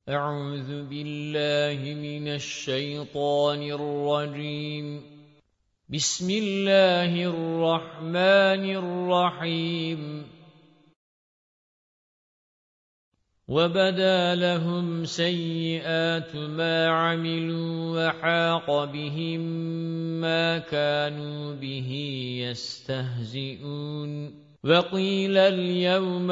أعوذ بالله من الشيطان الرجيم. بسم الله الرحمن الرحيم. وبدا لهم سيئات ما عملوا وحاق بهم ما كانوا به يستهزئون. وقيل اليوم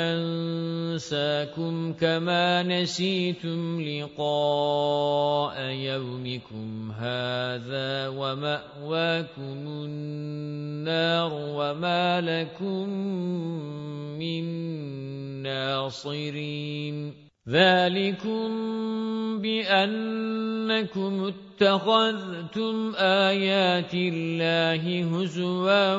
ننساكم كما نسيتم لقاء يومكم هذا ومأواكم النار وما لكم من ناصرين. ذلكم بأنكم اتخذتم آيات الله هزوا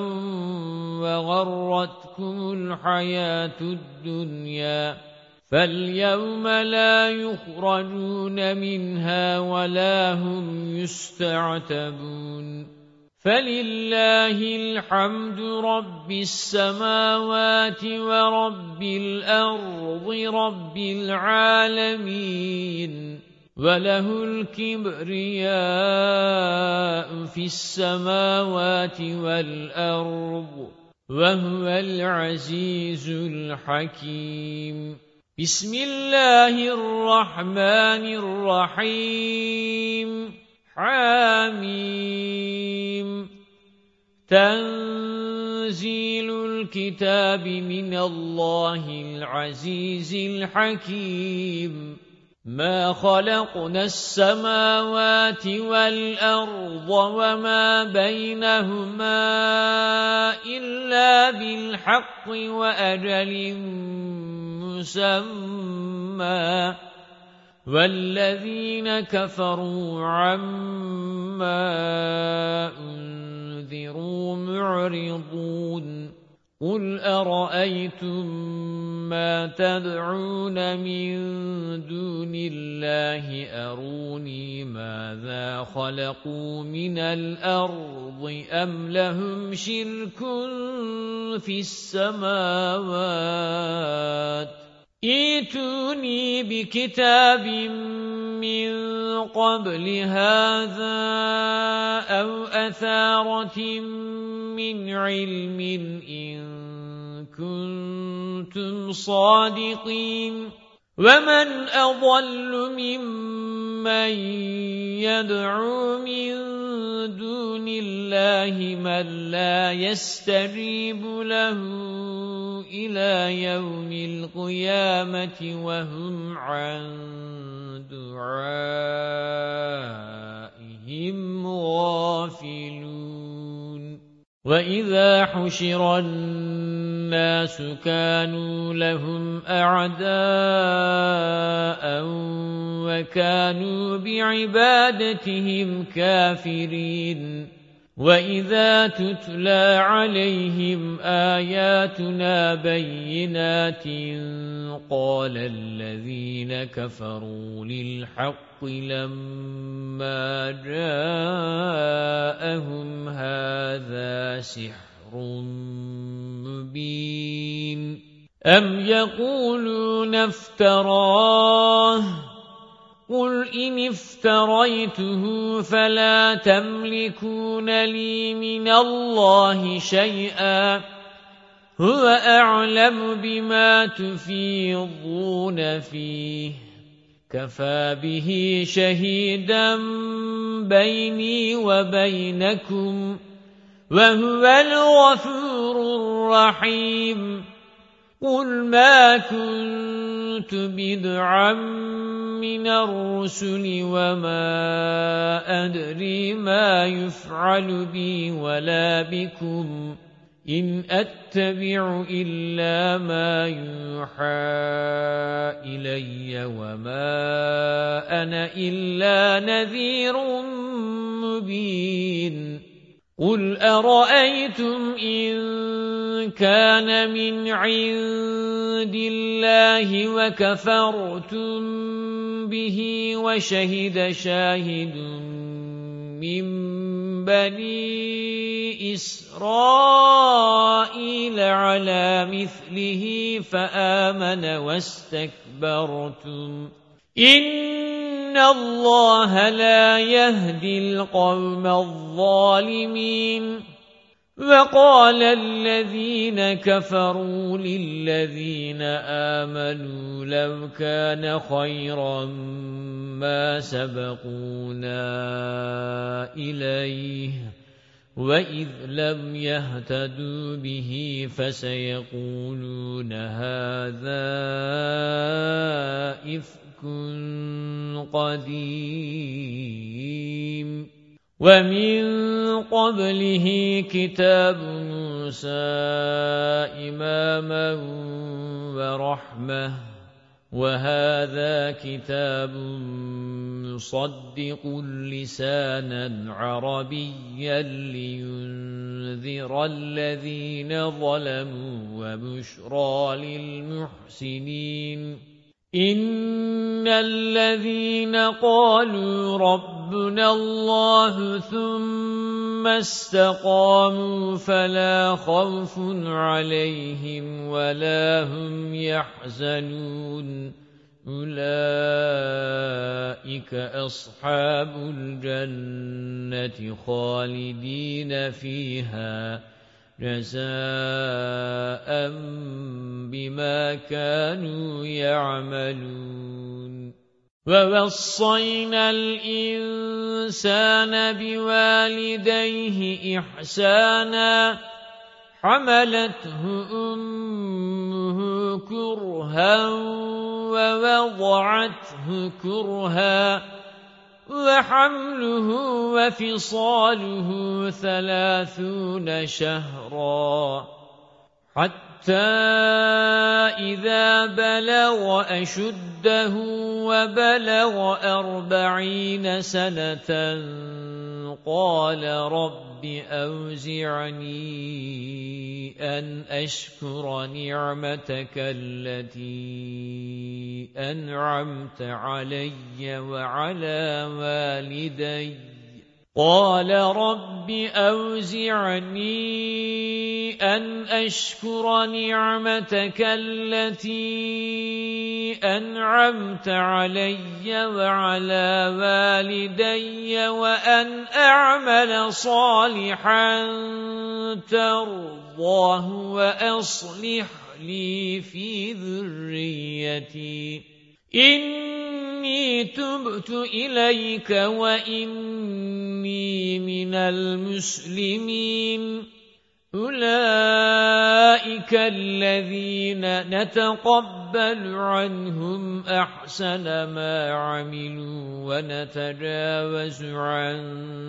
وغرتكم الحياة الدنيا فاليوم لا يخرجون منها ولا هم يستعتبون. فلله الحمد رب السماوات ورب الأرض رب العالمين وله الكبرياء في السماوات والأرض وهو العزيز الحكيم. بسم الله الرحمن الرحيم. حاميم. تنزيل الكتاب من الله العزيز الحكيم. ما خلقنا السماوات والأرض وما بينهما إلا بالحق وأجل مسمى والذين كفروا عما أنذروا معرضون. قل أرأيتم ما تدعون من دون الله أروني ماذا خلقوا من الأرض أم لهم شرك في السماوات ائتوني بكتاب من قبل هذا أو أثارة من علم إن كنتم صادقين. ومن أضل ممن يدعو من دون الله من لا يستجيب له إلى يوم القيامة وهم عن دعائهم غافلون. وإذا حشر الناس كانوا لهم أعداء وكانوا بعبادتهم كافرين. وإذا تتلى عليهم آياتنا بينات قال الذين كفروا للحق لما جاءهم هذا سحر مبين. أم يقولون افتراه قل إن افتريته فلا تملكون لي من الله شيئا هو أعلم بما تفيضون فيه كفى به شهيدا بيني وبينكم وهو الغفور الرحيم. قل ما كنت بدعا من الرسل وما أدري ما يفعل بي ولا بكم إن أتبع إلا ما يوحى إلي وما أنا إلا نذير مبين. قل أرأيتم إن كان من عند الله وكفرتم به وشهد شاهد من بني إسرائيل على مثله فآمن واستكبرتم إِنَّ اللَّهَ لَا يَهْدِي الْقَوْمَ الظَّالِمِينَ وَقَالَ الَّذِينَ كَفَرُوا لِلَّذِينَ آمَنُوا لَوْ كَانَ خَيْرًا مَا سَبَقُونَا إِلَيْهِ وَإِذْ لَمْ يَهْتَدُوا بِهِ فَسَيَقُولُونَ هَذَا إِفْكٌ قَدِيمٌ وَمِن قَبْلِهِ كِتَابُ مُوسَى إِمَامًا وَرَحْمَةً وَهَذَا كِتَابٌ مُصَدِّقٌ لِسَانًا عَرَبِيًّا لِيُنذِرَ الَّذِينَ ظَلَمُوا وَبُشْرَى لِلْمُحْسِنِينَ إِنَّ الَّذِينَ قَالُوا رَبُّنَا اللَّهُ ثُمَّ اسْتَقَامُوا فَلَا خَوْفٌ عَلَيْهِمْ وَلَا هُمْ يَحْزَنُونَ أُولَئِكَ أَصْحَابُ الْجَنَّةِ خَالِدِينَ فِيهَا جَزَاءً بِمَا كَانُوا يَعْمَلُونَ وَوَصَّيْنَا الْإِنسَانَ بِوَالِدَيْهِ إِحْسَانًا حَمَلَتْهُ أُمُّهُ كُرْهًا وَوَضَعَتْهُ كُرْهًا وَحَمْلُهُ وَفِصَالُهُ 30 شهرا حتى إذا بلغ أشده وبلغ 40 سنة قال رب أوزعني أن أشكر نعمتك التي أنعمت علي وعلى والدي قال رب أوزعني أن أشكر نعمتك التي أنعمت علي وعلى والدي وأن أعمل صالحا ترضاه وأصلح لي في ذريتي إني تبت إليك وإني من المسلمين أولئك الذين نتقبل عنهم أحسن ما عملوا ونتجاوز عن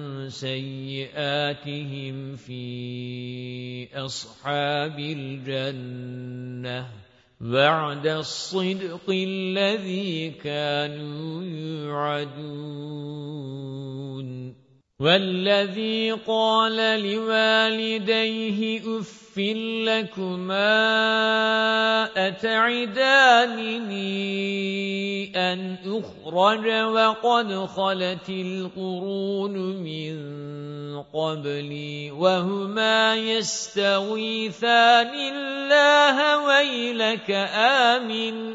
سيئاتهم في أصحاب الجنة وعد الصدق الذي كانوا يوعدون والذي قال لوالديه أف لكما أتعدانني أن أخرج وقد خلت القرون من قبلي وهما يستغيثان الله ويلك آمن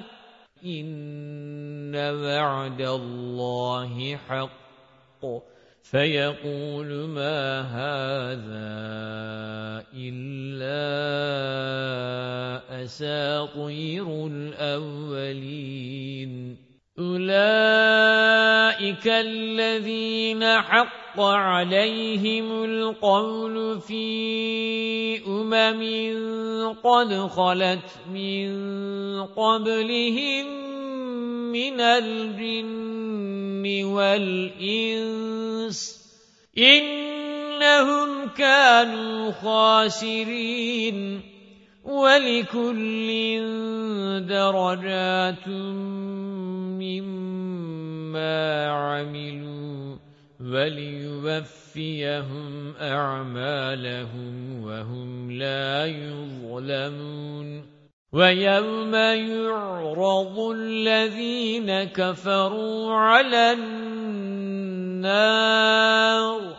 إن وعد الله حق فيقول ما هذا إلا أساطير الأولين أولئك الذين حق عليهم القول في قد خلت من قبلهم من الجن والإنس إنهم كانوا خاسرين ولكل درجات مما عملوا وليوفيهم أعمالهم وهم لا يظلمون ويوم يعرض الذين كفروا على النار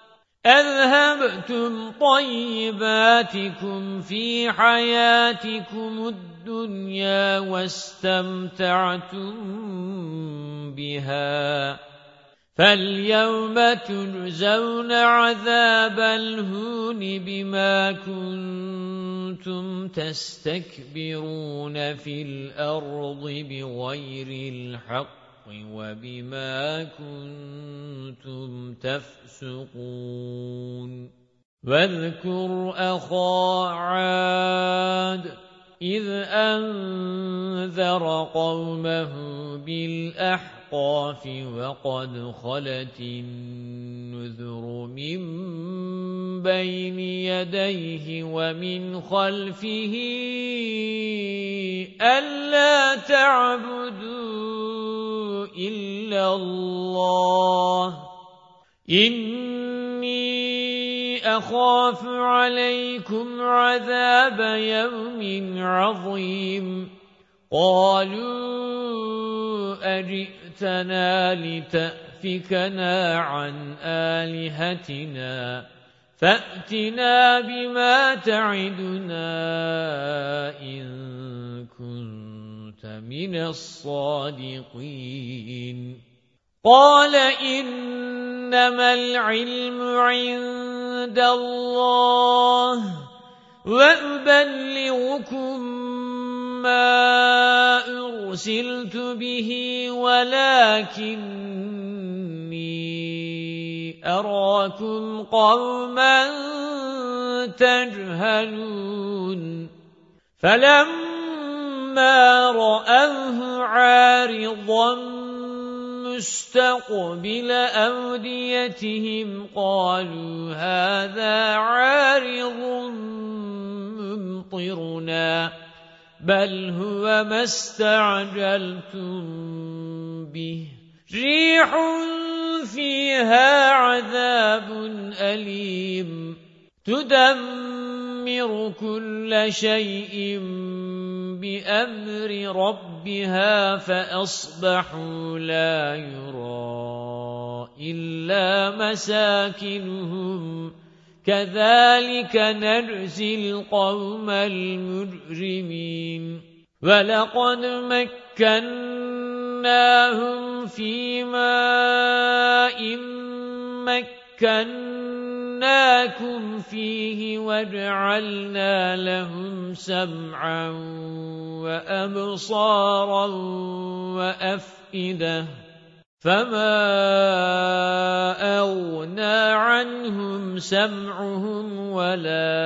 أذهبتم طيباتكم في حياتكم الدنيا واستمتعتم بها فاليوم تجزون عذاب الهون بما كنتم تستكبرون في الأرض بغير الحق وبما كنتم تفسقون واذكر أخا عاد إذ أنذر قومه بالأحقاف وقد خلت النذر من بين يديه ومن خلفه ألا تعبدوا إلا الله إني أخاف عليكم عذاب يوم عظيم قالوا أجئتنا لتأفكنا عن آلهتنا فأتنا بما تعدنا إن كنت من الصادقين قال إنما العلم عند الله وأبلغكم ما أرسلت به ولكني أراكم قوما تجهلون فلما رأوه عارضا مستقبل أوديتهم قالوا هذا عارض ممطرنا بل هو ما استعجلتم به ريح فيها عذاب أليم تدمر كل شيء بأمر ربها فأصبحوا لا يرى إلا مساكنهم كذلك نجزي القوم المجرمين ولقد مكناهم في ماء مكناكم فيه وجعلنا لهم سمعا وأبصارا وأفئدة فما أغنى عنهم سمعهم ولا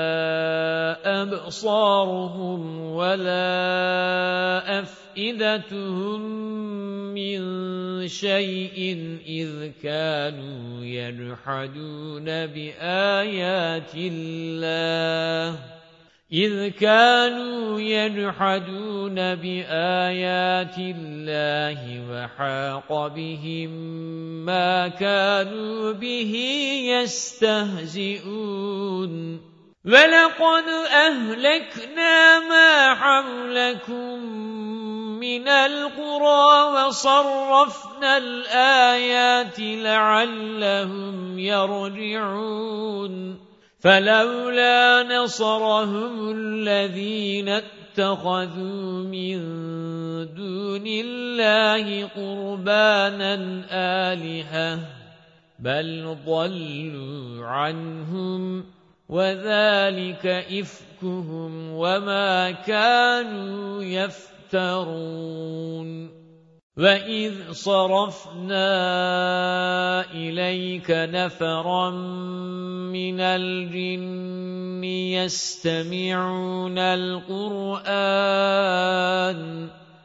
أبصارهم ولا أفئدتهم من شيء إذ كانوا يجحدون بآيات الله وحاق بهم ما كانوا به يستهزئون ولقد أهلكنا ما حولكم من القرى وصرفنا الآيات لعلهم يرجعون فلولا نصرهم الذين اتخذوا من دون الله قربانا آلهة بل ضلوا عنهم وذلك إفكهم وما كانوا يفترون وَإِذْ صَرَفْنَا إِلَيْكَ نَفَرًا مِنَ الْجِنِّ يَسْتَمِعُونَ الْقُرْآنَ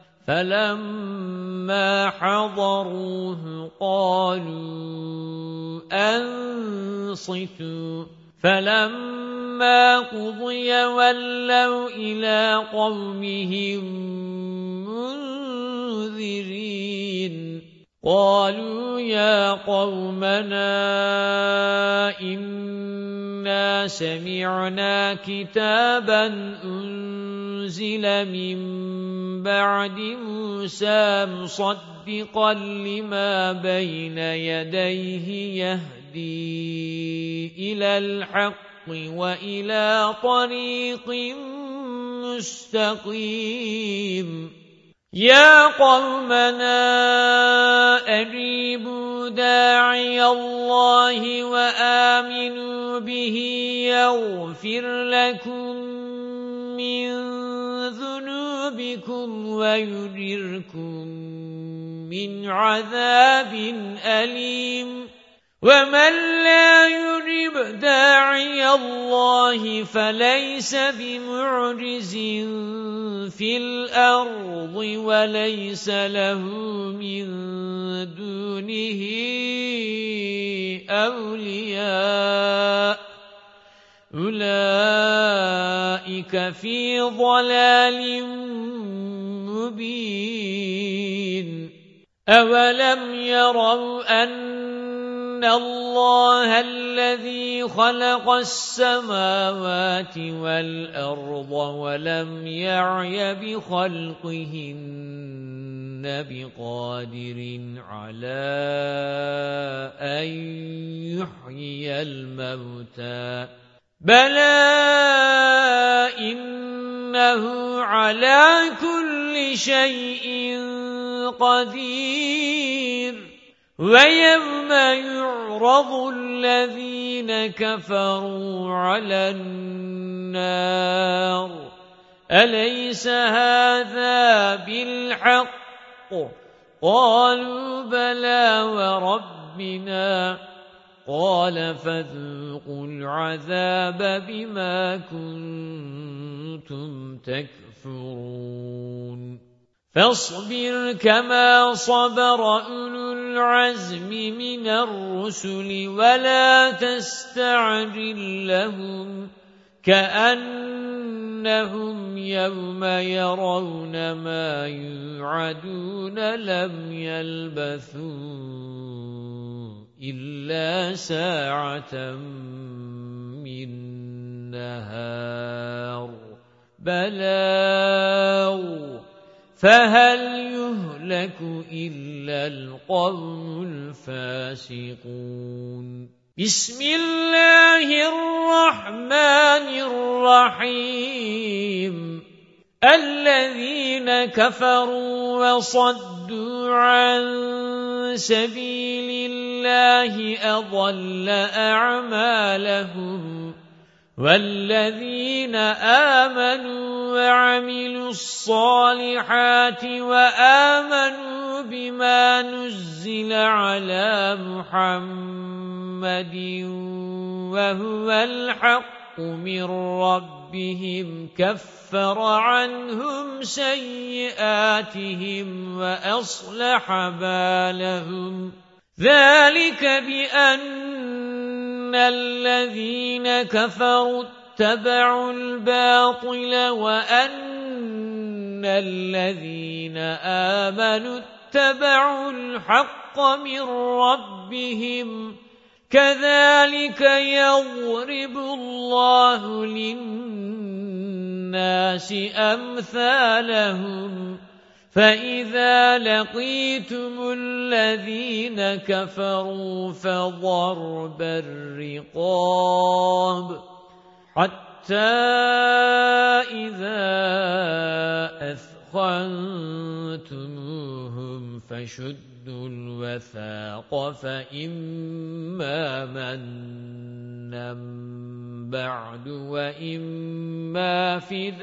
فَلَمَّا حَضَرُوهُ قَالُوا أَنصِتُوا فَلَمَّا قُضِيَ وَلَّوْا إِلَى قَوْمِهِمْ منذرين قالوا يا قومنا إنا سمعنا كتابا أنزل من بعد موسى مصدقا لما بين يديه يهدي إلى الحق وإلى طريق مستقيم يا قومنا أجيبوا داعي الله وآمنوا به يغفر لكم من ذنوبكم ويجركم من عذاب أليم ومن لا يجب داعي الله فليس بمعجز في الأرض وليس له من دونه أولياء أولئك في ضلال مبين أولم يروا أن الله الذي خلق السماوات والأرض ولم يعي بخلقهن بقادر على أن يحيي الموتى بلى إنه على كل شيء قدير ويوم يعرض الذين كفروا على النار أليس هذا بالحق قالوا بلى وربنا قال فذوقوا العذاب بما كنتم تكفرون فاصبر كما صبر أولو العزم من الرسل ولا تستعجل لهم كأنهم يوم يرون ما يوعدون لم يلبثوا إلا ساعة من نهار بلاغ فهل يهلك إلا القوم الفاسقون بسم الله الرحمن الرحيم الذين كفروا وصدوا عن سبيل الله أضل أعمالهم والذين آمنوا وعملوا الصالحات وآمنوا بما نزل على محمد وهو الحق من ربهم كفر عنهم سيئاتهم وأصلح بالهم ذلك بأن الذين كفروا اتبعوا الباطل وأن الذين آمنوا اتبعوا الحق من ربهم كذلك يضرب الله للناس أمثالهم فإذا لقيتم الذين كفروا فضرب الرقاب حتى إذا أثخنتموهم فشدوا الوثاق فإما منا بعد وإما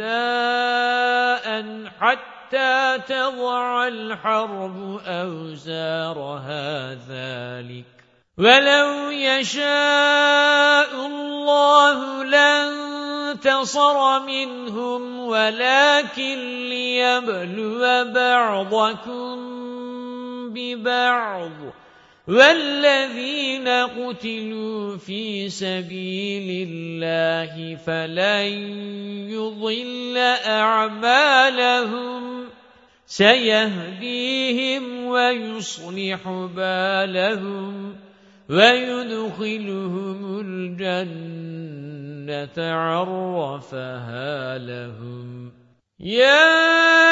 فداء حتى تضع الحرب أوزارها ذلك ولو يشاء الله لانتصر منهم ولكن ليبلو بعضكم ببعض والذين قتلوا في سبيل الله فلن يضل أعمالهم سيهديهم ويصلح بالهم ويدخلهم الجنة عرفها لهم يا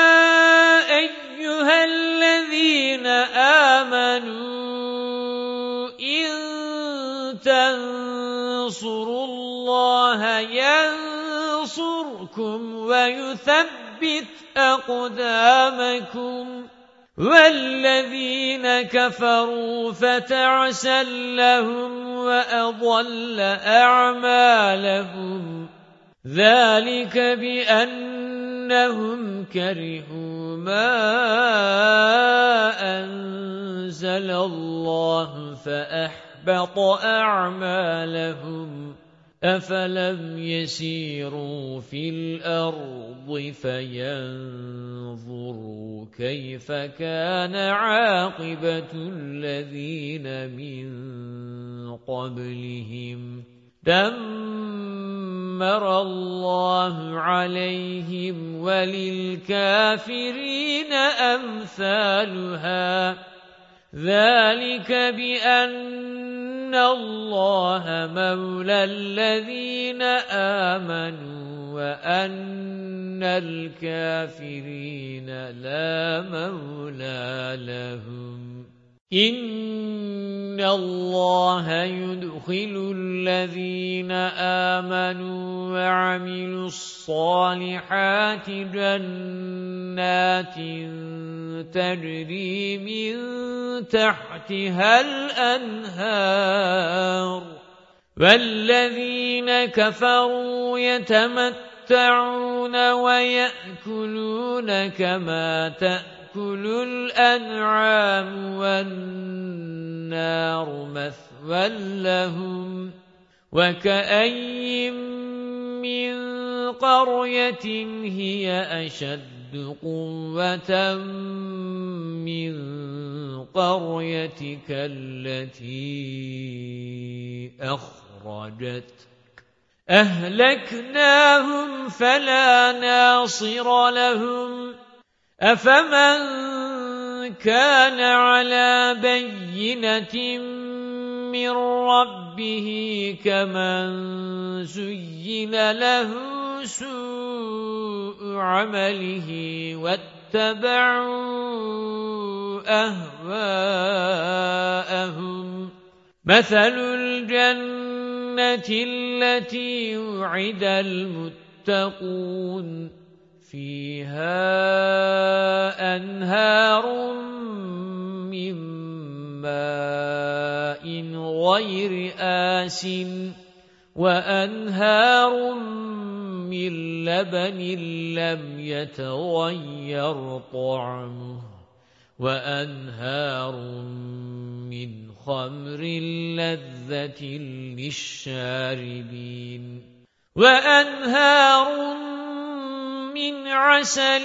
أيها الذين آمنوا إن تنصروا الله ينصركم ويثبت أقدامكم والذين كفروا فتعسا لهم وأضل أعمالهم ذلك بأنهم كرهوا ما أنزل الله فأحبط أعمالهم أفلم يسيروا في الأرض فينظروا كيف كان عاقبة الذين من قبلهم دمر الله عليهم وللكافرين أمثالها ذلك بأن الله مولى الذين آمنوا وأن الكافرين لا مولى لهم إن الله يدخل الذين آمنوا وعملوا الصالحات جنات تجري من تحتها الأنهار والذين كفروا يتمتعون ويأكلون كما تأكل الأنعام والنار مثوى لهم وكأين من قرية هي أشد قوة من قريتك التي أخرجتك أهلكناهم فلا ناصر لهم أفمن كان على بينة من ربه كمن زين له سوء عمله واتبعوا أهواءهم مثل الجنة التي وعد المتقون فيها أنهار من ماء غير آسن وأنهار من لبن لم يتغير طعمه وأنهار من خمر لذة للشاربين وأنهار من عسل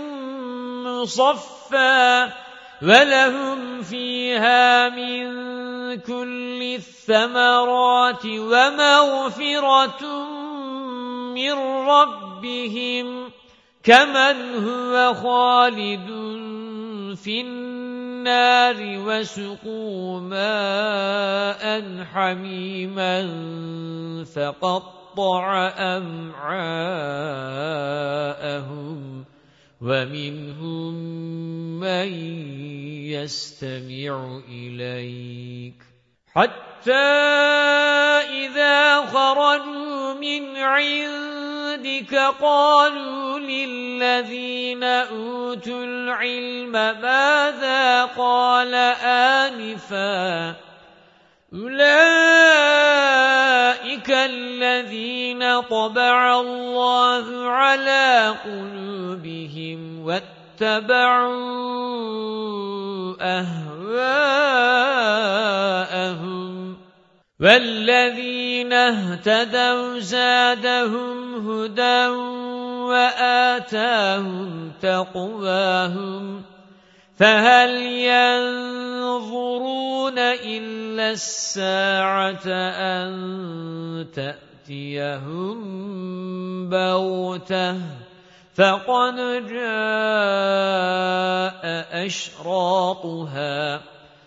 مصفى ولهم فيها من كل الثمرات ومغفرة من ربهم كمن هو خالد في النار وسقوا ماء حميما فقطع أمعاءهم ومنهم من يستمع إليك حتى إذا خرجوا من عندك قالوا للذين أوتوا العلم ماذا قال آنفا أولئك الذين طبع الله على قلوبهم واتبعوا أهواءهم والذين اهتدوا زادهم هدى وآتاهم تقواهم فهل ينظرون إلا الساعة أن تأتيهم بغتة فقد جاء أشراطها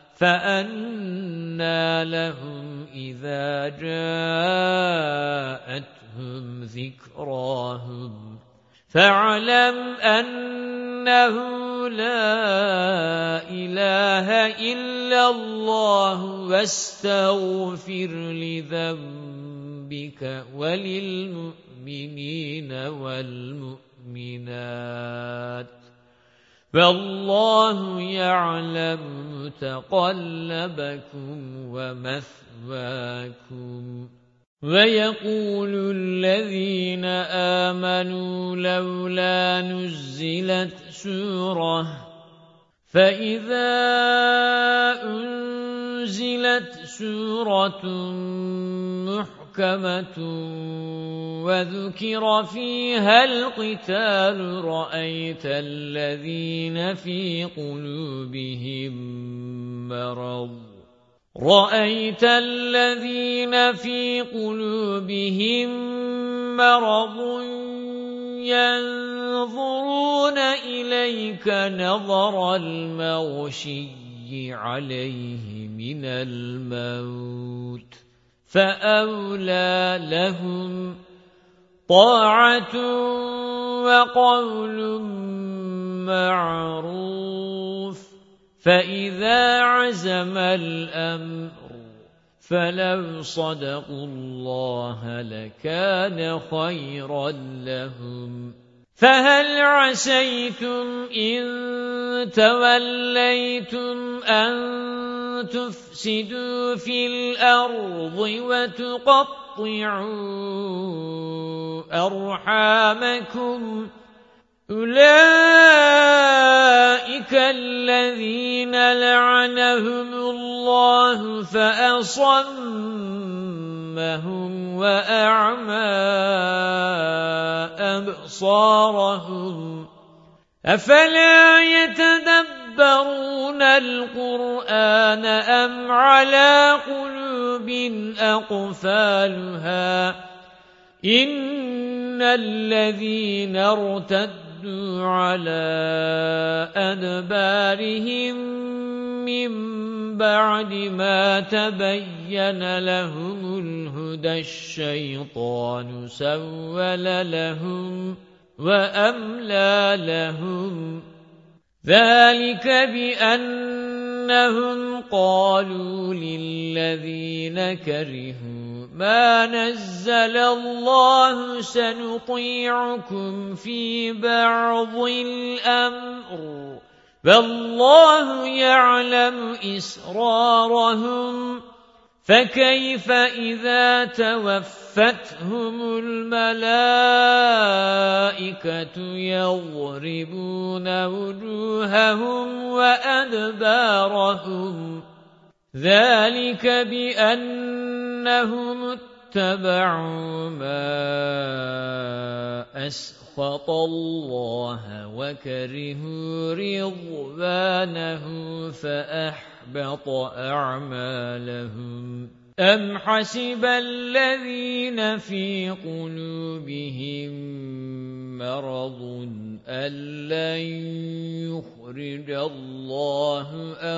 فأنى لهم إذا جاءتهم ذكراهم فاعلم أنه لا إله إلا الله واستغفر لذنبك وللمؤمنين والمؤمنات والله يعلم متقلبكم ومثواكم ويقول الذين آمنوا لولا نزلت سورة فإذا أنزلت سورة محكمة وذكر فيها القتال رأيت الذين في قلوبهم مرض ينظرون إليك نظر المغشي عليه من الموت فأولى لهم طاعة وقول معروف فإذا عزم الأمر فلو صدقوا الله لكان خيرا لهم فهل عسيتم إن توليتم أن تفسدوا في الأرض وتقطعوا أرحامكم أولئك الذين لعنهم الله فأصمهم وأعمى أبصارهم أفلا يتدبرون القرآن أم على قلوب أقفالها إن الذين ارتدوا على أدبارهم من بعد ما تبين لهم الهدى الشيطان سول لهم وأملى لهم ذلك بأنهم قالوا للذين كرهوا ما نزل الله سنطيعكم في بعض الأمر والله يعلم إسرارهم فكيف إذا توفتهم الملائكة يضربون وجوههم وأدبارهم ذلك بأنهم اتبعوا ما أسخط الله وكرهوا رضوانه فأحبط أعمالهم أم حسب الذين في قلوبهم مرض أن لن يخرج الله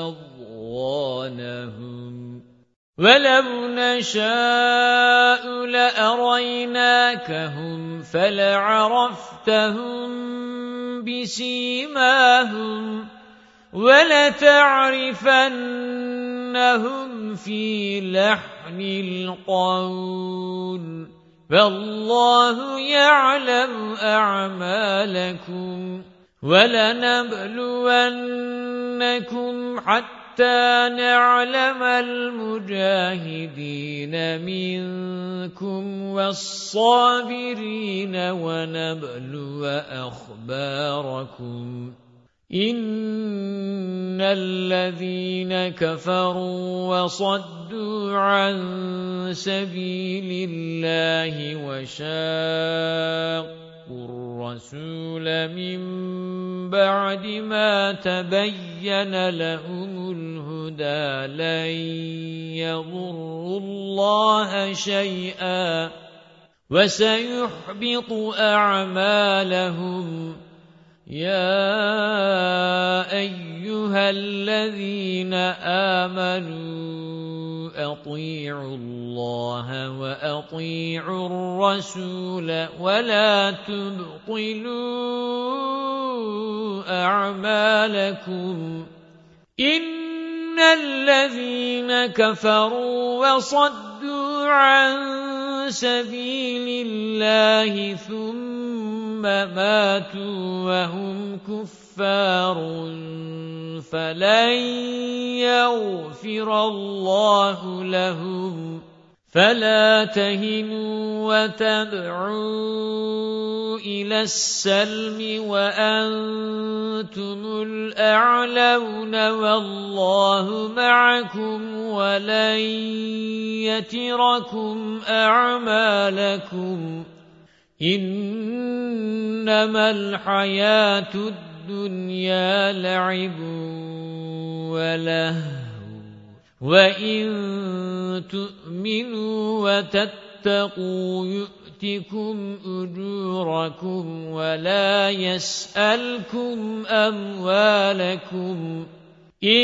أضغانهم ولو نشاء لأريناكهم فلعرفتهم بسيماهم ولتعرفنهم في لحن القول فالله يعلم أعمالكم ولنبلونكم حتى نعلم المجاهدين منكم والصابرين ونبلو أخباركم إن الذين كفروا وصدوا عن سبيل الله وشاقوا الرسول من بعد ما تبين لهم الهدى لن يضروا الله شيئا وسيحبط أعمالهم يا أيها الذين آمنوا أطيعوا الله وأطيعوا الرسول ولا تبطلوا أعمالكم إن الذين كفروا وصدوا عن سبيل الله ثم ماتوا وهم كفار فلن يغفر الله لهم فلا تهنوا وتدعوا إلى السلم وأنتم الأعلون والله معكم ولن يتركم أعمالكم إنما الحياة الدنيا لعب ولهو وَإِن تُؤْمِنُوا وَتَتَّقُوا يُؤْتِكُمْ أُجُورَكُمْ وَلَا يَسْأَلْكُمْ أَمْوَالَكُمْ إِن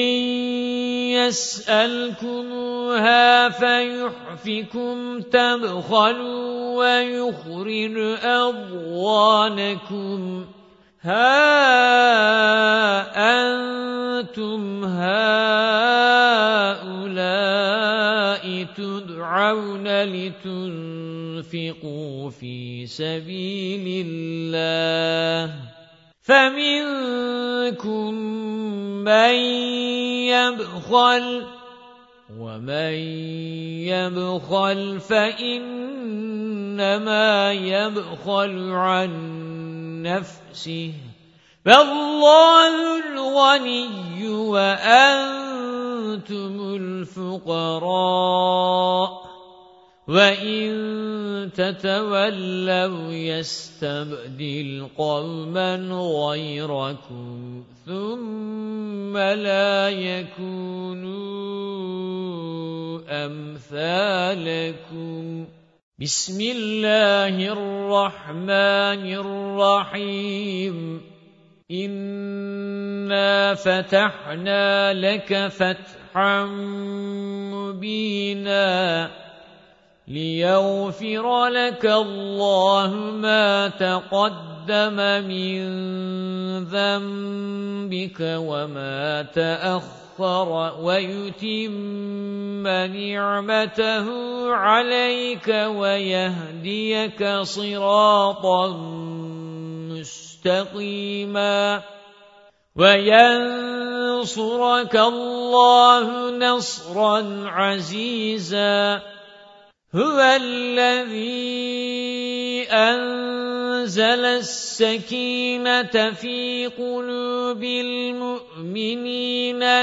يَسْأَلْكُمُوهَا فَيُحْفِكُمْ تَبْخَلُوا وَيُخْرِجْ أَضْغَانَكُمْ ها أنتم هؤلاء تدعون لتنفقوا في سبيل الله فمنكم من يبخل ومن يبخل فإنما يبخل عن نفسه فالله الغني وأنتم الفقراء وَإِن تَتَوَلَّوْا يَسْتَبْدِلْ قَوْمًا غَيْرَكُمْ ثُمَّ لَا يَكُونُوا أَمْثَالَكُمْ بسم الله الرحمن الرحيم إنا فتحنا لك فتحا مبينا ليغفر لك الله ما تقدم من ذنبك وما تأخر ويتم نعمته عليك ويهديك صراطا مستقيما وينصرك الله نصرا عزيزا هو الذي أنزل السكينة في قلوب المؤمنين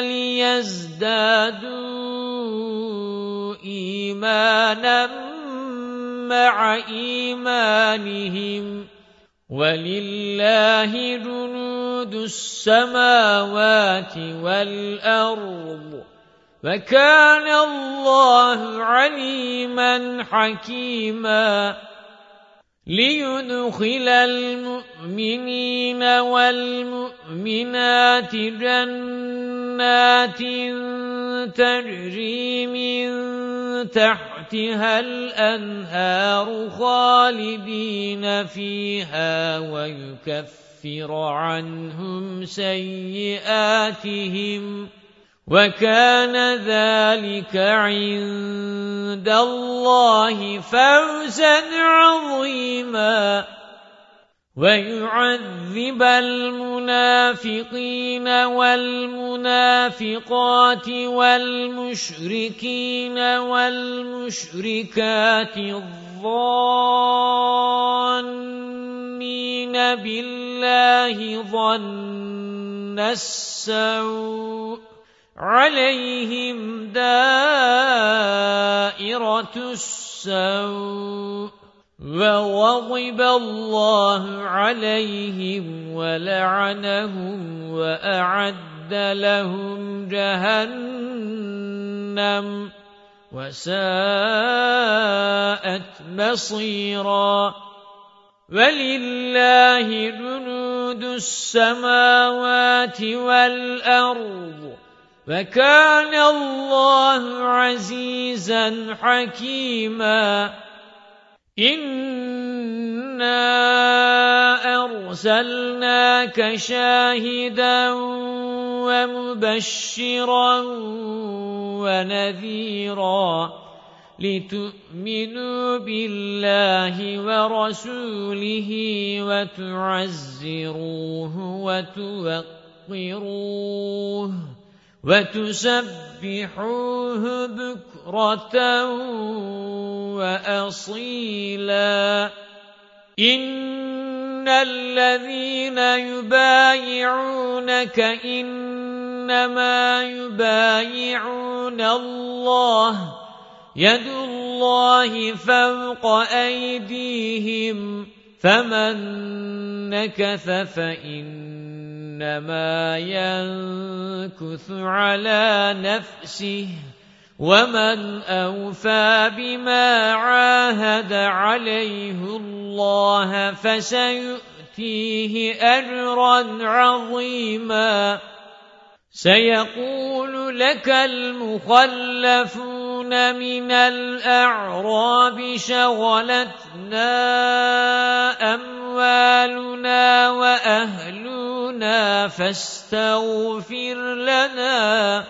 ليزدادوا إيمانا مع إيمانهم ولله جنود السماوات والأرض وَكَانَ اللَّهُ عَلِيمًا حَكِيمًا لِيُدْخِلَ الْمُؤْمِنِينَ وَالْمُؤْمِنَاتِ جَنَّاتٍ تَجْرِي مِنْ تَحْتِهَا الْأَنْهَارُ خَالِدِينَ فِيهَا وَيُكَفِّرَ عَنْهُمْ سَيِّئَاتِهِمْ وَكَانَ ذَلِكَ عِندَ اللَّهِ فَوْزًا عَظِيمًا وَيُعَذِّبَ الْمُنَافِقِينَ وَالْمُنَافِقَاتِ وَالْمُشْرِكِينَ وَالْمُشْرِكَاتِ الظَّانِّينَ بِاللَّهِ ظَنَّ السَّوْءِ عليهم دائرة السوء وغضب الله عليهم ولعنهم وأعد لهم جهنم وساءت مصيرا ولله جنود السماوات والأرض وَكَانَ اللَّهُ عَزِيزًا حَكِيمًا إِنَّا أَرْسَلْنَاكَ شَاهِدًا وَمُبَشِّرًا وَنَذِيرًا لتؤمنوا بالله ورسوله وتعزروه وتوقروه وتسبحوه بكرة وأصيلا إن الذين يبايعونك إنما يبايعون الله يد الله فوق أيديهم فمن نكث فإنما ينكث على نفسه ومن أوفى بما عاهد عليه الله فسيؤتيه أجرا عظيما سيقول لك المخلفون من الأعراب شغلتنا أموالنا وأهلنا فاستغفر لنا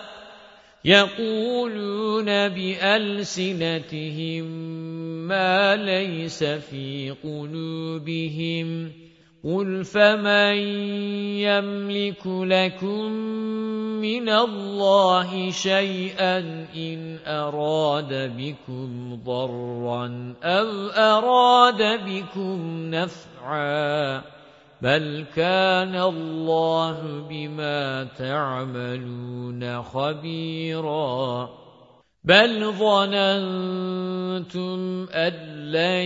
يقولون بألسنتهم ما ليس في قلوبهم قل فمن يملك لكم من الله شيئا إن أراد بكم ضرا أو أراد بكم نفعا بل كان الله بما تعملون خبيرا بل ظننتم أن لن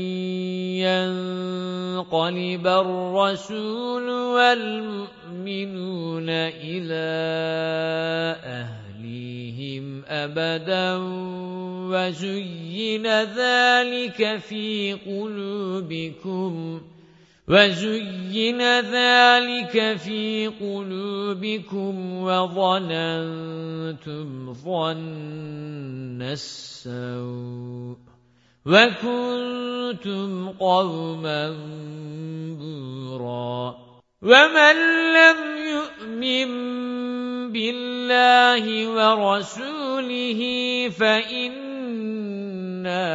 ينقلب الرسول والمؤمنون إلى أهليهم أبدا وزين ذلك في قلوبكم وظننتم ظن السوء وكنتم قوما بورا ومن لم يؤمن بالله ورسوله فإنا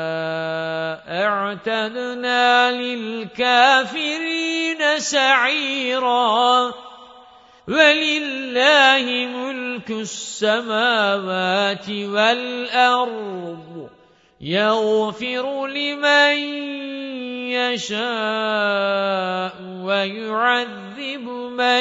أعتدنا للكافرين سعيرا ولله ملك السماوات والأرض يغفر لمن يشاء ويعذب من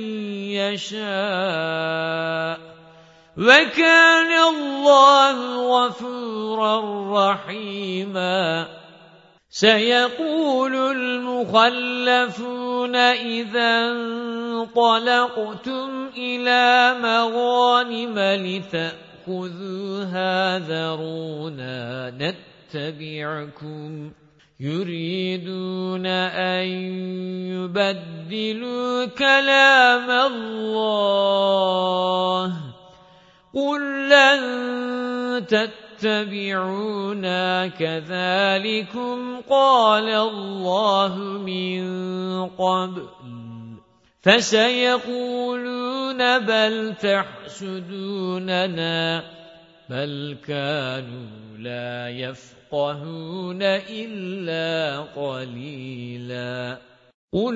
يشاء وكان الله غفورا رحيما سيقول المخلفون إذا انطلقتم إلى مغانم لتأخذوها ذرونا نتبعكم يريدون أن يبدلوا كلام الله قل لن تتبعونا كذلكم قال الله من قبل فسيقولون بل تحسدوننا بل كانوا لا يفقهون إلا قليلا قل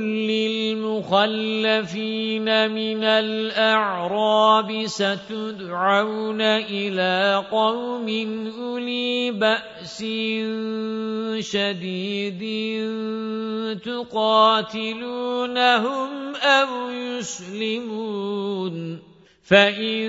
للمخلفين من الأعراب ستدعون إلى قوم أولي بأس شديد تقاتلونهم أو يسلمون فإن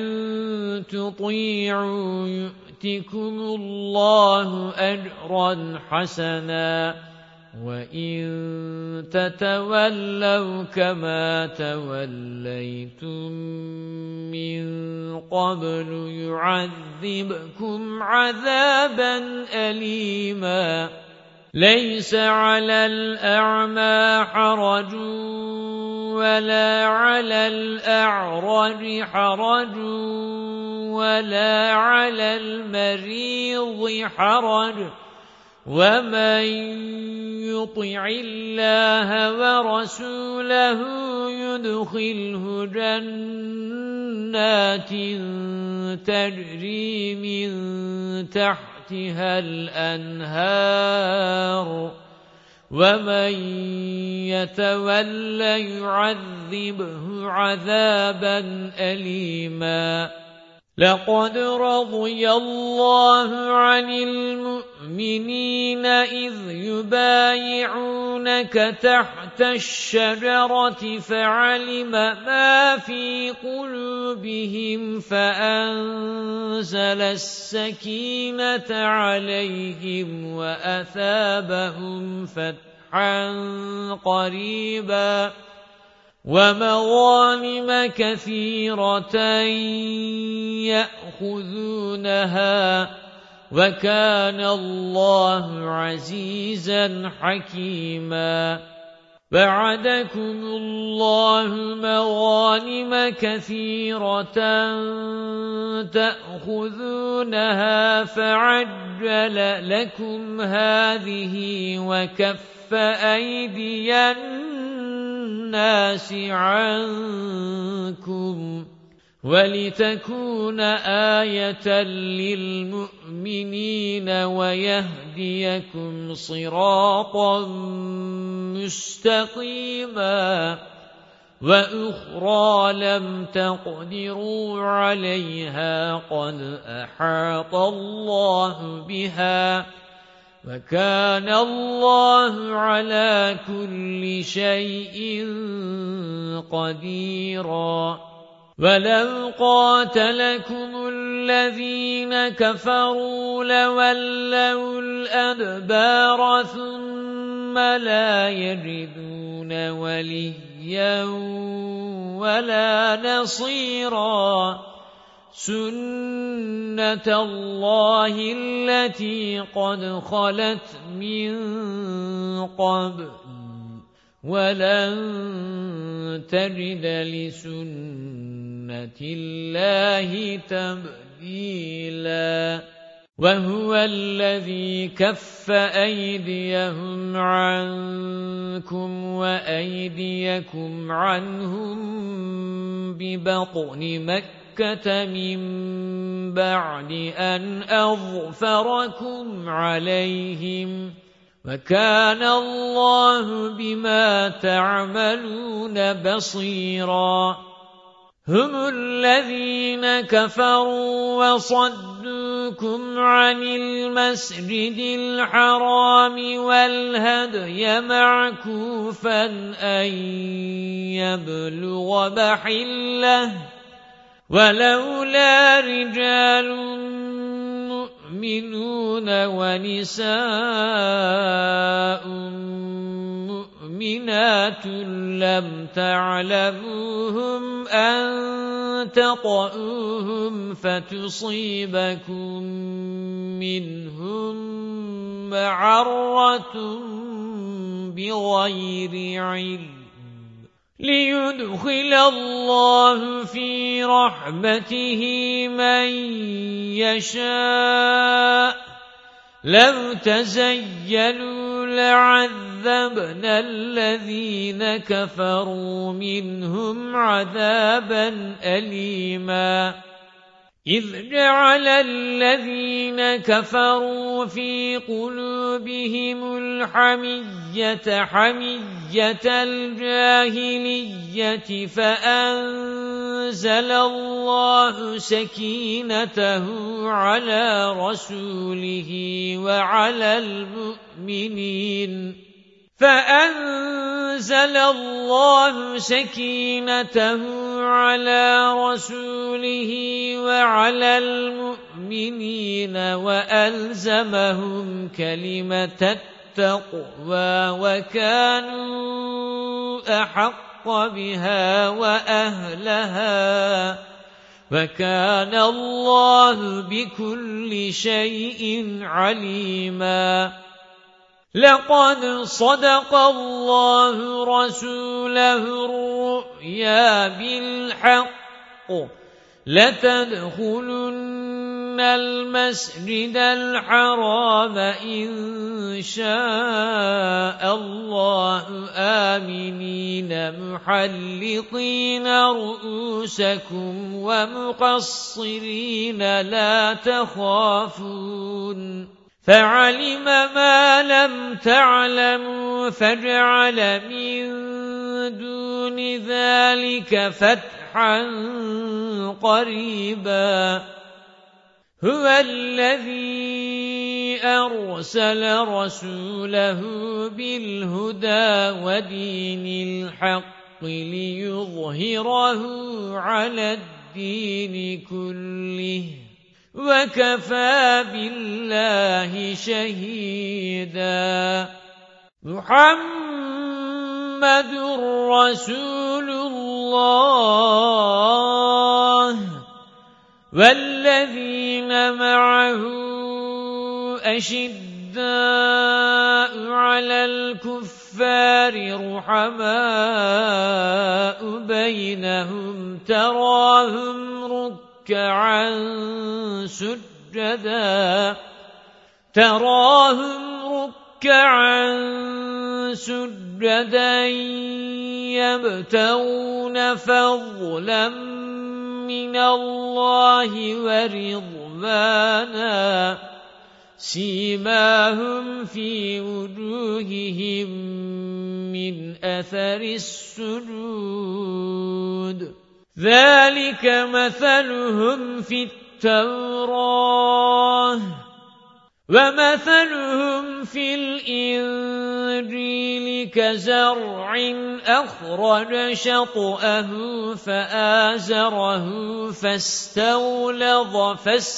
تطيعوا يؤتكم الله أجرا حسنا وَإِن تَتَوَلَّوْا كَمَا تَوَلَّيْتُم مِّن قَبْلُ يُعَذِّبْكُمْ عَذَابًا أَلِيمًا لَيْسَ عَلَى الْأَعْمَى حَرَجٌ وَلَا عَلَى الْأَعْرَجِ حَرَجٌ وَلَا عَلَى الْمَرِيضِ حَرَجٌ وَمَن يُطِعِ اللَّهَ وَرَسُولَهُ يُدْخِلْهُ جَنَّاتٍ تَجْرِي مِن تَحْتِهَا تحتها الأنهار ومن يتول يعذبه عذابا أليما لقد رضي الله عن المؤمنين إذ يبايعونك تحت الشجرة فعلم ما في قلوبهم فأنزل السكينة عليهم وأثابهم فتحا قريبا ومغانم كثيرة يأخذونها وكان الله عزيزا حكيما وعدكم الله مغانم كثيرة تأخذونها فعجل لكم هذه وكف أيدي الناس عنكم ولتكون آية للمؤمنين ويهديكم صراطا مستقيما وأخرى لم تقدروا عليها قد أحاط الله بها وكان الله على كل شيء قديرا ولو قاتلكم الذين كفروا لولوا الأدبار ثم لا يجدون وليا ولا نصيرا سنة الله التي قد خلت من قبل ولن تجد لسنة الله تبديلا وهو الذي كف أيديهم عنكم وأيديكم عنهم ببطن مكة من بعد أن أظفركم عليهم وكان الله بما تعملون بصيرا هم الذين كفروا وصدوكم عن المسجد الحرام والهدي معكوفا أن يبلغ محله ولولا رجال مؤمنون ونساء مؤمنات لم تعلموهم أن تطؤوهم فتصيبكم منهم معرة بغير علم ليدخل الله في رحمته من يشاء لو تزيلوا لعذبنا الذين كفروا منهم عذابا أليما إذ جعل الذين كفروا في قلوبهم الحمية حمية الجاهلية فأنزل الله سكينته على رسوله وعلى المؤمنين فأنزل الله سكينته على رسوله وعلى المؤمنين وألزمهم كلمة التقوى وكانوا أحق بها وأهلها وكان الله بكل شيء عليما لقد صدق الله رسوله الرؤيا بالحق لتدخلن المسجد الحرام إن شاء الله آمنين محلقين رؤوسكم ومقصرين لا تخافون فعلم ما لم تعلموا فجعل من دون ذلك فتحا قريبا هو الذي أرسل رسوله بالهدى ودين الحق ليظهره على الدين كله وكفى بالله شهيدا محمد رسول الله والذين معه أشداء على الكفار رحماء بينهم تراهم ركعا سجدا يبتغون فضلا من الله ورضوانا سيماهم في وجوههم من أثر السجود ذلك مثلهم في التوراة ومثلهم في الإنجيل كزرع أخرج شطأه فآزره فاستغلظ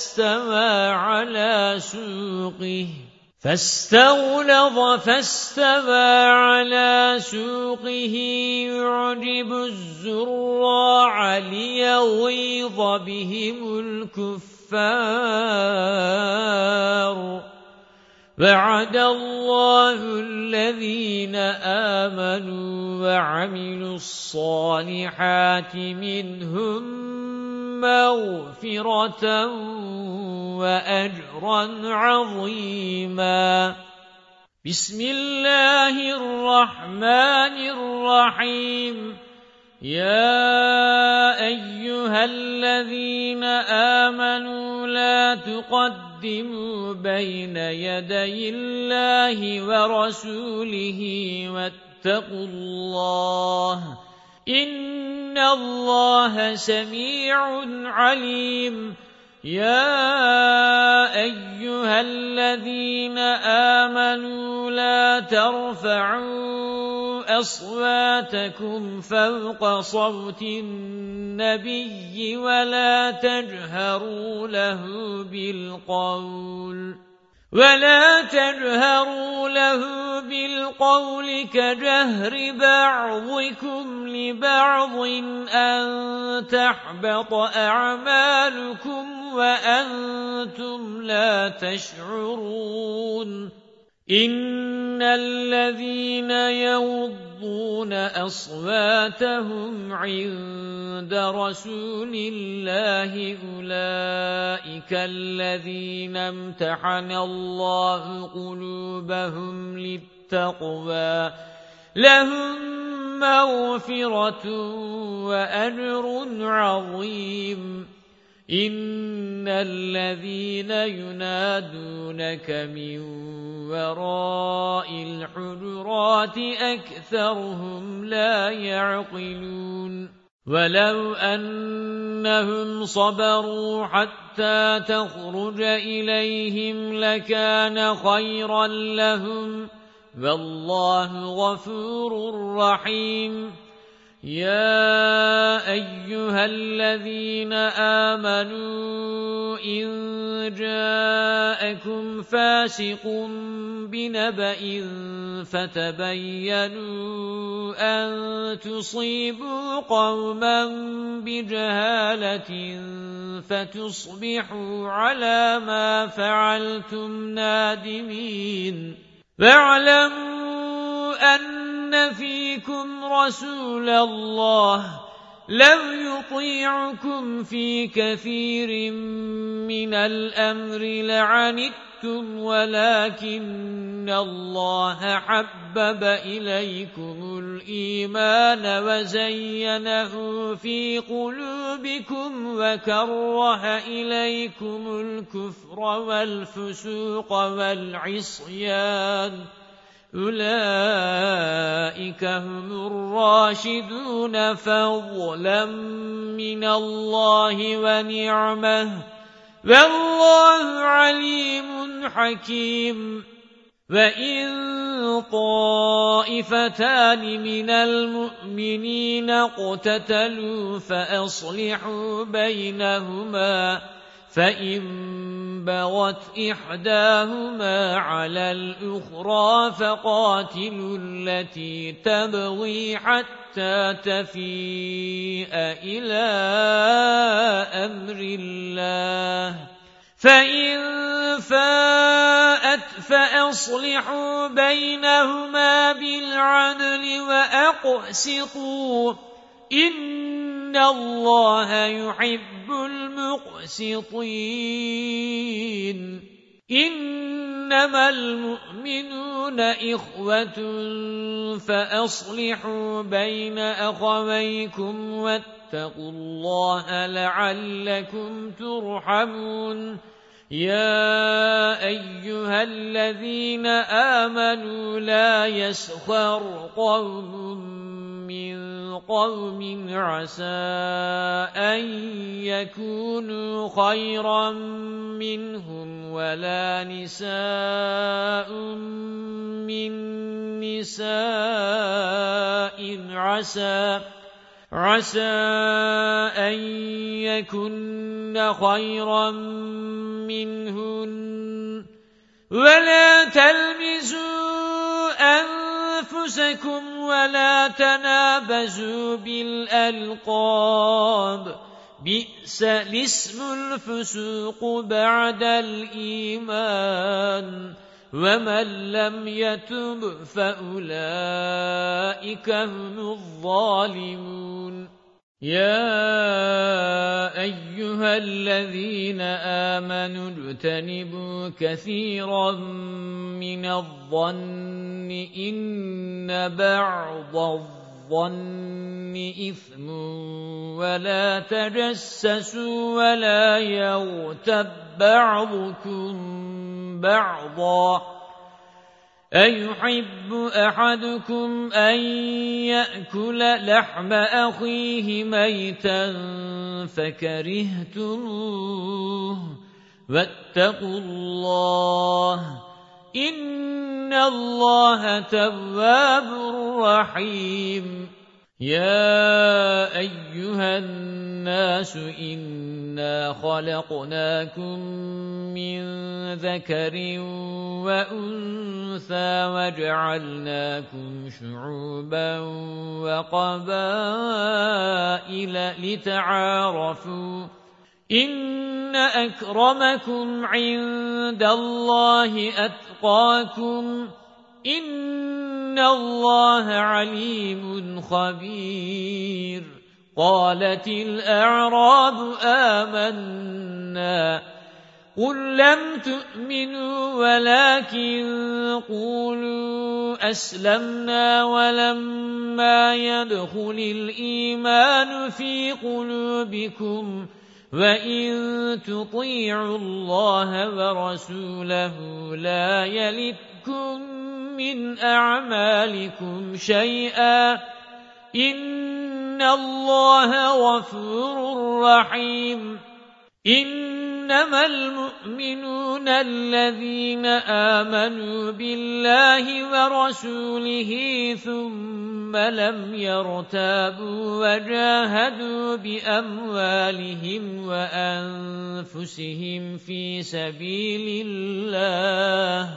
فاستوى على سوقه يعجب الزراع ليغيظ بهم الكفار وعد الله الذين آمنوا وعملوا الصالحات منهم مغفرة وأجرا عظيما بسم الله الرحمن الرحيم يا أيها الذين آمنوا لا تقدموا بين يدي الله ورسوله واتقوا الله إن الله سميع عليم يا أيها الذين آمنوا لا ترفعوا أصواتكم فوق صوت النبي ولا تجهروا له بالقول كجهر بعضكم لبعض أن تحبط أعمالكم وأنتم لا تشعرون إن الذين يغضون أصواتهم عند رسول الله أولئك الذين امتحن الله قلوبهم للتقوى لهم مغفرة وأجر عظيم إن الذين ينادونك من وراء الحجرات أكثرهم لا يعقلون ولو أنهم صبروا حتى تخرج إليهم لكان خيرا لهم والله غفور رحيم يا أيها الذين آمنوا إن جاءكم فاسق بنبأ فتبينوا أن تصيبوا قوما بجهالة فتصبحوا على ما فعلتم نادمين واعلموا أن فيكم رسول الله لو يطيعكم في كثير من الأمر لعنتم ولكن الله حبب إليكم الإيمان وزينه في قلوبكم وكره إليكم الكفر والفسوق والعصيان أولئك هم الراشدون فضلا من الله ونعمه والله عليم حكيم وإن طائفتان من المؤمنين اقتتلوا فأصلحوا بينهما فإن بغت إحداهما على الأخرى فقاتلوا التي تبغي حتى تفيء إلى أمر الله فإن فاءت فأصلحوا بينهما بالعدل وأقسطوا إن الله يحب المقسطين إنما المؤمنون إخوة فأصلحوا بين أخويكم واتقوا الله لعلكم ترحمون يا أيها الذين آمنوا لا يسخر قوم من قوم عسى أن يكونوا خيرا منهم ولا نساء من نساء عسى أن يكن خيرا منهن ولا تلمزوا أنفسكم ولا تنابزوا بالألقاب بئس الاسم الفسوق بعد الإيمان ومن لم يتب فأولئك هم الظالمون يا أيها الذين آمنوا اجتنبوا كثيرا من الظن إن بعض الظن إثم ولا تجسسوا ولا يغتب بعضكم بعضا أيحب أحدكم أن يأكل لحم أخيه ميتا فكرهتموه واتقوا الله إن الله تواب رحيم يا أيها الناس إنا خلقناكم من ذكر وأنثى وجعلناكم شعوبا وقبائل لتعارفوا إن أكرمكم عند الله أتقاكم إن الله عليم خبير قالت الأعراب آمنا قل لم تؤمنوا ولكن قولوا أسلمنا ولما يدخل الإيمان في قلوبكم وإن تطيعوا الله ورسوله لا يلتكم من أعمالكم شيئا إن الله غفور رحيم إنما المؤمنون الذين آمنوا بالله ورسوله ثم لم يرتابوا وجاهدوا بأموالهم وأنفسهم في سبيل الله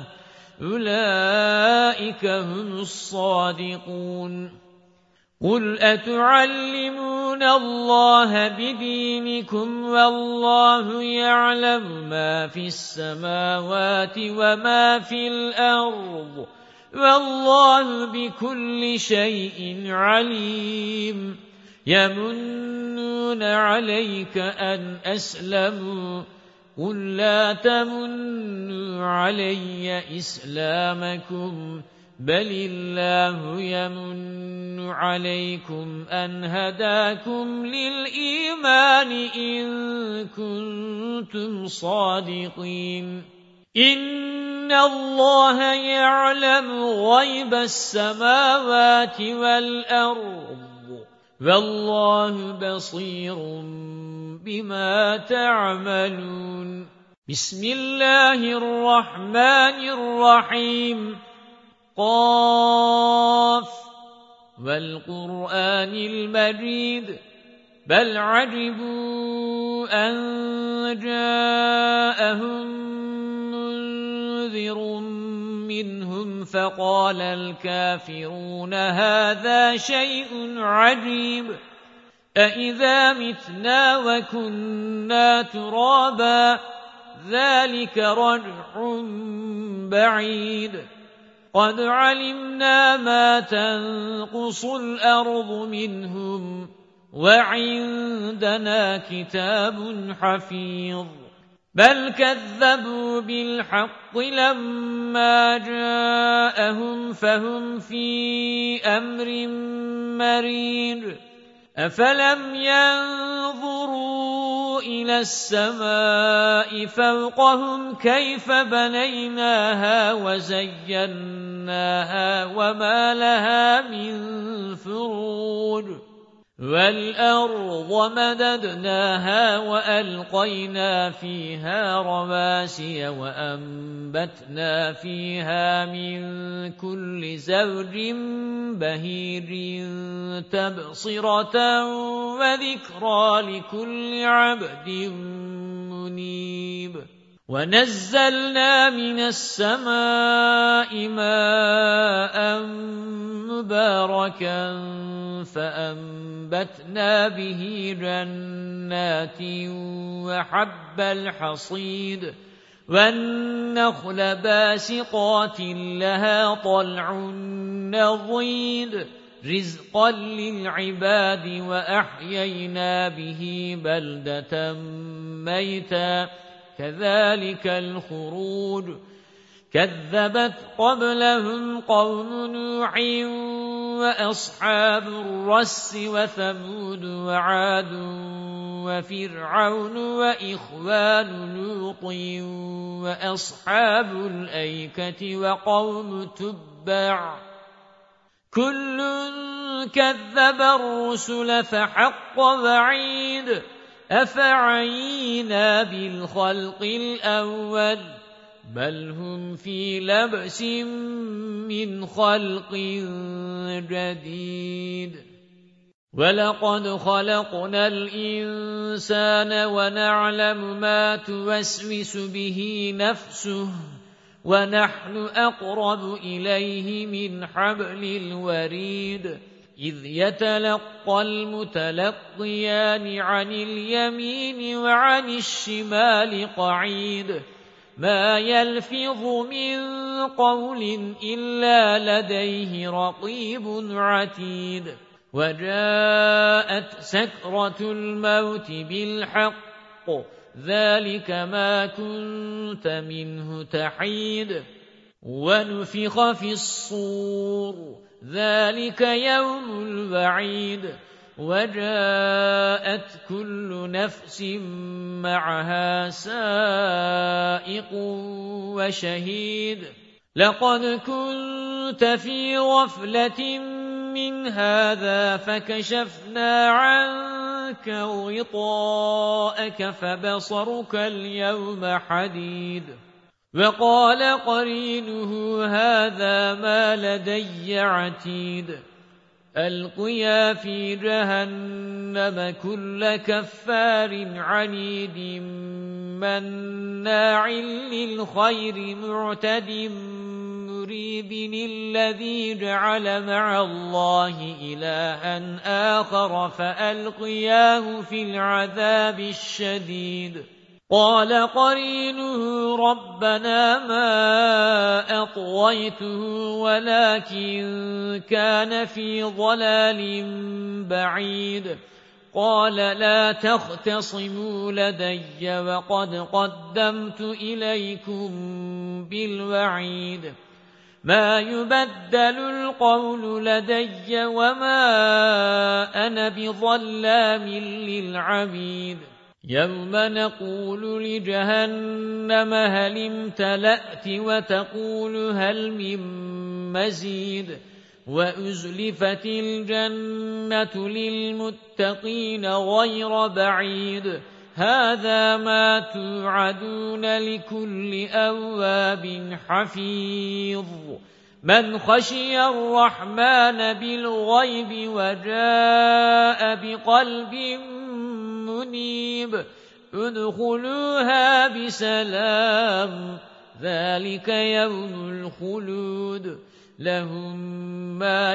أولئك هم الصادقون قل أتعلمون الله بدينكم والله يعلم ما في السماوات وما في الأرض والله بكل شيء عليم يمنون عليك أن أسلموا قل لا تمنوا علي إسلامكم بل الله يمن عليكم أن هداكم للإيمان إن كنتم صادقين إن الله يعلم غيب السماوات والأرض والله بصير بما تعملون بسم الله الرحمن الرحيم قاف والقرآن المجيد بل عجبوا أن جاءهم منذر منهم فقال الكافرون هذا شيء عجيب أإذا متنا وكنا ترابا ذلك رجع بعيد قد علمنا ما تنقص الأرض منهم وعندنا كتاب حفيظ بل كذبوا بالحق لما جاءهم فهم في أمر مريج أفلم ينظروا إلى السماء فوقهم كيف بنيناها وزيناها وما لها من فروج والأرض مددناها وألقينا فيها رواسي وأنبتنا فيها من كل زوج بهيج تبصرة وذكرى لكل عبد منيب ونزلنا من السماء ماء مباركا فأنبتنا به جنات وحب الحصيد والنخل باسقات لها طلع نضيد رزقا للعباد وأحيينا به بلدة ميتا كذلك الخروج كذبت قبلهم قوم نوح وأصحاب الرس وثمود وعاد وفرعون وإخوان لوط وأصحاب الأيكة وقوم تبع كل كذب الرسل فحق وعيد أفعينا بالخلق الأول بل هم في لبس من خلق جديد ولقد خلقنا الإنسان ونعلم ما توسوس به نفسه ونحن أقرب إليه من حبل الوريد إذ يتلقى المتلقيان عن اليمين وعن الشمال قعيد ما يلفظ من قول إلا لديه رقيب عتيد وجاءت سكرة الموت بالحق ذلك ما كنت منه تحيد ونفخ في الصور ذلك يوم الوعيد وجاءت كل نفس معها سائق وشهيد لقد كنت في غفلة من هذا فكشفنا عنك غطاءك فبصرك اليوم حديد وقال قرينه هذا ما لدي عتيد ألقيا في جهنم كل كفار عنيد مناع للخير معتد مريب الذي جعل مع الله إلها آخر فألقياه في العذاب الشديد قال قرينه ربنا ما أطويته ولكن كان في ضلال بعيد قال لا تختصموا لدي وقد قدمت إليكم بالوعيد ما يبدل القول لدي وما أنا بظلام للعبيد يوم نقول لجهنم هل امتلأت وتقول هل من مزيد وأزلفت الجنة للمتقين غير بعيد هذا ما توعدون لكل أواب حفيظ من خشي الرحمن بالغيب وجاء بقلب منيب ادخلوها بسلام ذلك يوم الخلود لهم ما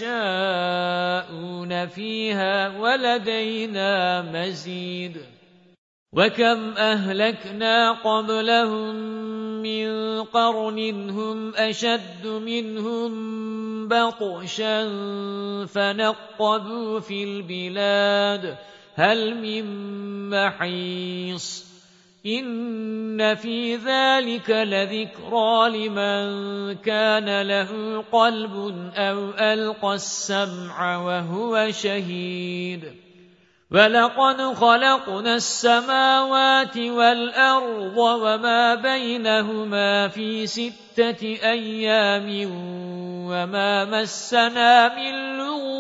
يشاءون فيها ولدينا مزيد وكم أهلكنا قبلهم من قرن هم أشد منهم بطشا فنقبوا في البلاد هل من محيص إن في ذلك لذكرى لمن كان له قلب أو ألقى السمع وهو شهيد ولقد خلقنا السماوات والأرض وما بينهما في 6 أيام وما مسنا من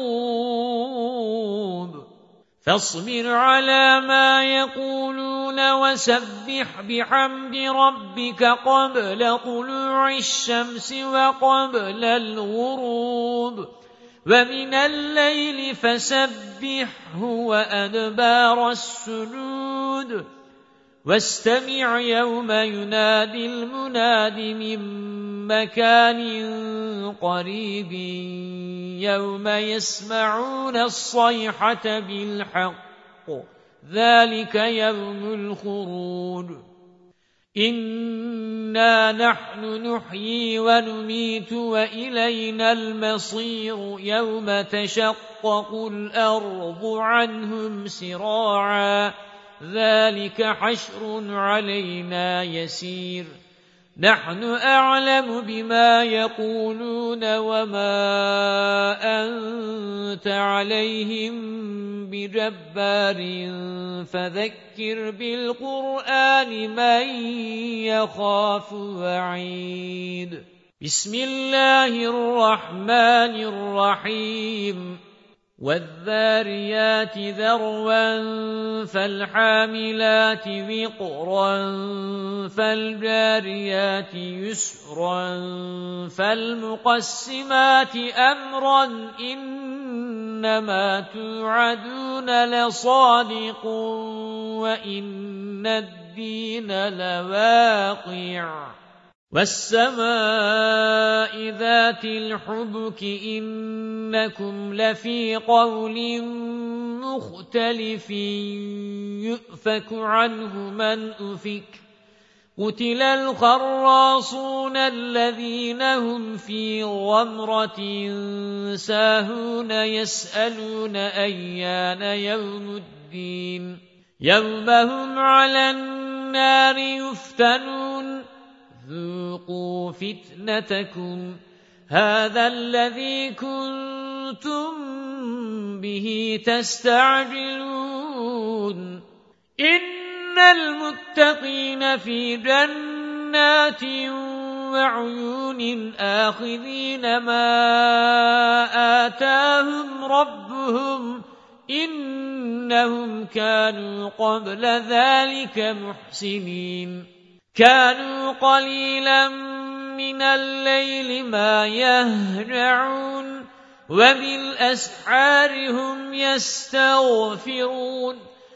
لغوب فاصبر على ما يقولون وسبح بحمد ربك قبل طلوع الشمس وقبل الغروب ومن الليل فسبحه وأدبار السجود واستمع يوم ينادي المناد من مكان قريب يوم يسمعون الصيحة بالحق ذلك يوم الخروج إنا نحن نحيي ونميت وإلينا المصير يوم تشقق الأرض عنهم سراعا ذلك حشر علينا يسير نحن أعلم بما يقولون وما أنت عليهم بجبار فذكر بالقرآن من يخاف وعيد بسم الله الرحمن الرحيم والذاريات ذروا فالحاملات وقرا فالجاريات يسرا فالمقسمات أمرا إنما توعدون لصادق وإن الدين لواقع والسماء ذات الحبك إنكم لفي قول مختلف يؤفك عنه من أفك قتل الخراصون الذين هم في غمرة ساهون يسألون أيان يوم الدين يوم هم على النار يفتنون ذوقوا فتنتكم هذا الذي كنتم به تستعجلون إن المتقين في جنات وعيون آخذين ما آتاهم ربهم إنهم كانوا قبل ذلك محسنين كانوا قليلا من الليل ما يهجعون وبالأسحار هم يستغفرون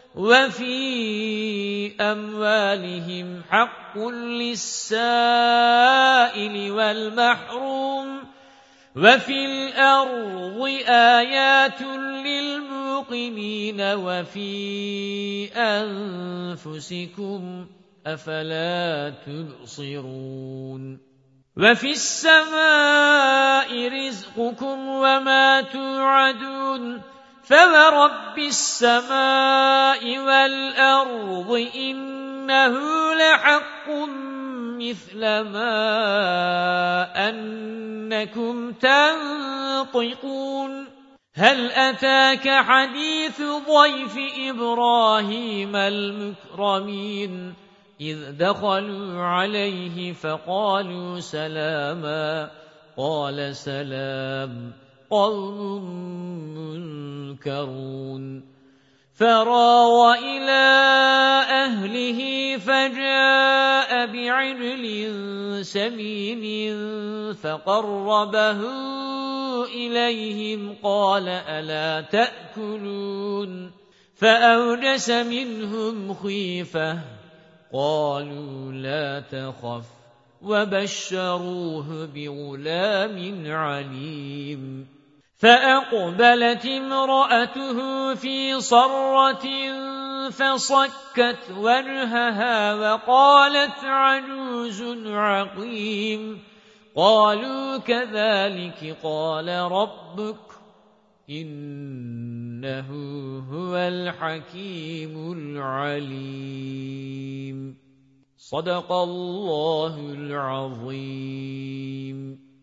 وفي أموالهم حق للسائل والمحروم وَفِي الْأَرْضِ آيَاتٌ لِلْمُوقِنِينَ وَفِي أَنفُسِكُمْ أَفَلَا تُبْصِرُونَ وَفِي السَّمَاءِ رِزْقُكُمْ وَمَا تُوعَدُونَ فَوَرَبِّ السَّمَاءِ وَالْأَرْضِ إِنَّهُ لَحَقٌّ مِثْلَ مَا أَنَّكُمْ تَنطِقُونَ هَلْ أَتَاكَ حَدِيثُ ضَيْفِ إِبْرَاهِيمَ الْمُكْرَمِينَ إِذْ دَخَلُوا عَلَيْهِ فَقَالُوا سَلَامًا قَالَ سَلَامٌ قَوْمٌ مُنكَرُونَ فَرَاغَ إِلَى أَهْلِهِ فَجَاءَ بِعِجْلٍ سَمِينٍ فَقَرَّبَهُ إِلَيْهِمْ قَالَ أَلَا تَأْكُلُونَ فَأَوْجَسَ مِنْهُمْ خِيفَةً قَالُوا لَا تَخَفْ وَبَشَّرُوهُ بِغُلَامٍ عَلِيمٍ فَأَقْبَلَتِ امْرَأَتُهُ فِي صَرَّةٍ فَصَكَّتْ وَجْهَهَا وَقَالَتْ عَجُوزٌ عَقِيمٌ قَالُوا كَذَلِكِ قَالَ رَبُّكِ إِنَّهُ هُوَ الْحَكِيمُ الْعَلِيمُ صدق الله العظيم.